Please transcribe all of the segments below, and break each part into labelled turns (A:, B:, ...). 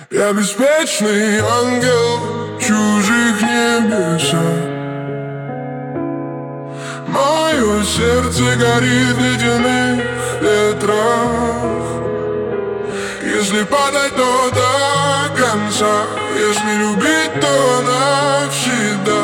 A: Я беспечный ангел в чужих небесах. Мое сердце горит в ледяных ветрах. Если падать, то до конца. Если любить, то навсегда.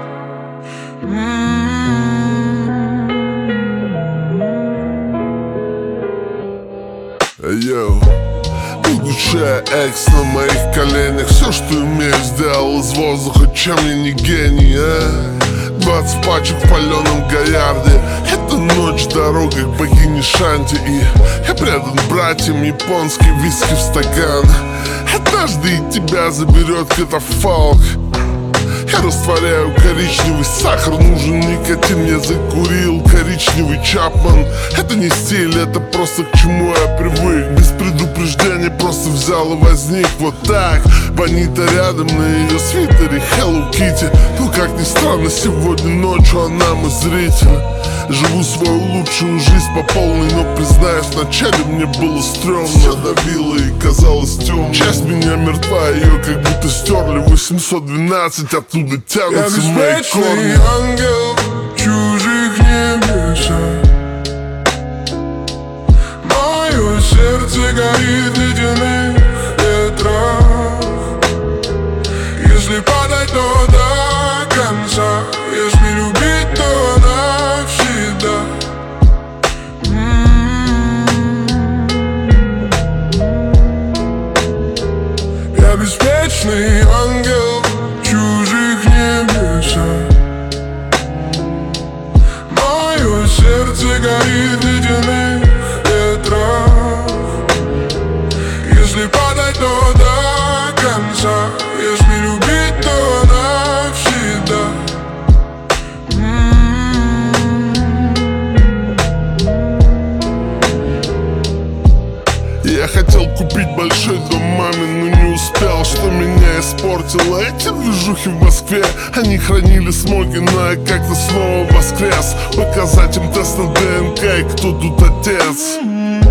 B: Йоу, будущая экс на моих коленях. Все, что имею, сделал из воздуха, чем я не гений, 20 пачек в паленом Гоярде. Это ночь, дорога к богине Шанти. И я предан братьям, японский виски в стакан. Однажды и тебя заберет катафалк. Я растворяю коричневый сахар, нужен никотин, я закурил коричневый Чапман. Это не стиль, это просто к чему я привык. Без предупреждения просто взял и возник вот так. Бонита рядом, на ее свитере Hello Kitty. Ну как ни странно, сегодня ночью она мой зритель. Живу свою лучшую жизнь по полной, но признаюсь, вначале мне было стрёмно. Все давило и казалось темным. Часть меня мертва, ее как будто стерли. 812 оттуда тянутся мои корни.
A: Я беспечный ангел в чужих небесах. Мое сердце горит в ледяных ветрах. Если падать, то до конца. Если любить, то навсегда. Я беспечный ангел в чужих небесах. Мое сердце горит в ледяных ветрах. Если падать, то до конца. Если любить, то навсегда.
B: Я хотел купить большой дом маме, но не успел, что меня испортило. Эти движухи в Москве, они хранили смоги, но я как-то снова воскрес. Показать им тест на ДНК и кто тут отец.